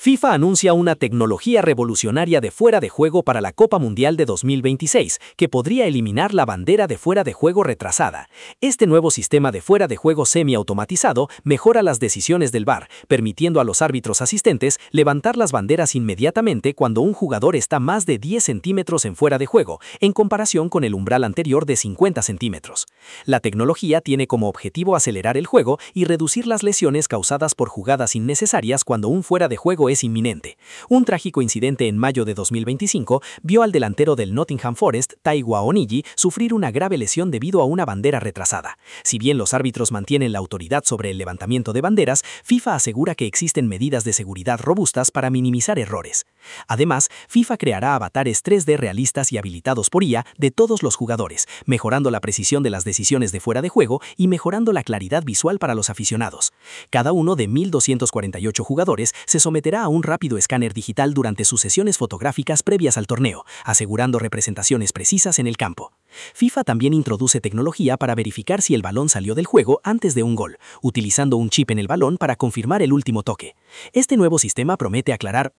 FIFA anuncia una tecnología revolucionaria de fuera de juego para la Copa Mundial de 2026, que podría eliminar la bandera de fuera de juego retrasada. Este nuevo sistema de fuera de juego semiautomatizado mejora las decisiones del VAR, permitiendo a los árbitros asistentes levantar las banderas inmediatamente cuando un jugador está más de 10 centímetros en fuera de juego, en comparación con el umbral anterior de 50 centímetros. La tecnología tiene como objetivo acelerar el juego y reducir las lesiones causadas por jugadas innecesarias cuando un fuera de juego es inminente. Un trágico incidente en mayo de 2025 vio al delantero del Nottingham Forest, Taiwo Awoniyi, sufrir una grave lesión debido a una bandera retrasada. Si bien los árbitros mantienen la autoridad sobre el levantamiento de banderas, FIFA asegura que existen medidas de seguridad robustas para minimizar errores. Además, FIFA creará avatares 3D realistas y habilitados por IA de todos los jugadores, mejorando la precisión de las decisiones de fuera de juego y mejorando la claridad visual para los aficionados. Cada uno de 1.248 jugadores se someterá a un rápido escáner digital durante sus sesiones fotográficas previas al torneo, asegurando representaciones precisas en el campo. FIFA también introduce tecnología para verificar si el balón salió del juego antes de un gol, utilizando un chip en el balón para confirmar el último toque. Este nuevo sistema promete aclarar